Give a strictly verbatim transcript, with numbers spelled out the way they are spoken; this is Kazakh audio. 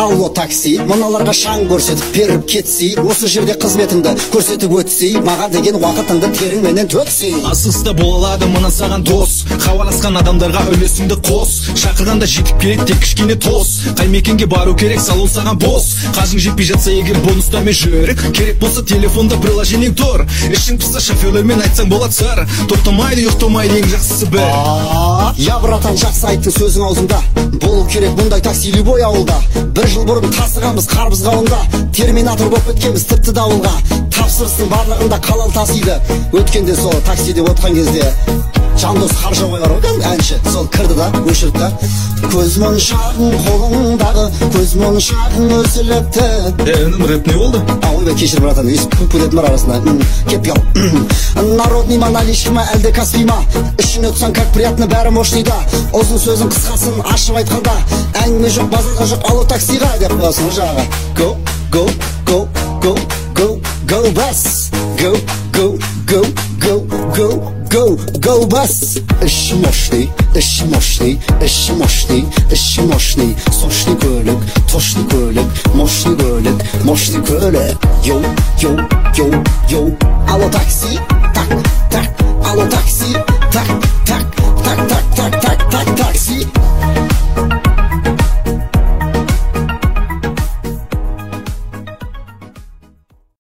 алло такси, мыналарға шаң көрсетіп беріп кетсей, осы жерде қызметіңді көрсетіп өтсей, маған деген уақытыңды теріңменен төксей. Асыста бола алады мына саған дос, хабарласқан адамдарға үлесіңді қос, шақырғанда жетіп келеді тек кішкене тос, қай мекенге бару керек салон саған бос, қажың жетпей жатса егер бонустармен жүр, керек болса телефонда приложениең тұр, ішің пысса шоферлермен айтсаң болады сыр, тоқтамайды ұйықтамайды ең жақсысы бір. Я братан, жақсы айттың сөзің аузында, болу керек бұндай такси любой ауылда. Бір жыл бұрын тасығанбыз қарбыз қауында, терминатор болып өткенбіз тіпті дауылға. Тапсырыстың барлығында қалал тасиды, өткенде сол таксиде отқан кезде Жандос Қаржабай бар ғой әнші, сол кірді да өшірді да. Көз моншағың қолыңдағы, көз моншағың өсіліпті. Әнім рэп не болды? Ойбай кешір братан, пу-пу-пу-дедім арасында. Кеп ял. Народный ма, наличный ма, әлде каспий ма? Ішін өтсаң как приятно, бәрі мощныйда. Ұзын сөзің қысқасын ашып айтқанда, әңгіме жоқ, базарға жоқ, алу таксиға деп қоясың жаға. Go, go, go, go, go, go bus. Go, go, go, go, go, go, go bus. Іші мощный, іші мощный, іші мощный, іші мощный. Сочный көлік, точный көлік, мощный көлік, мощный көлік. Йоу, йоу, йоу, йоу. Алло такси, так, так, алло такси.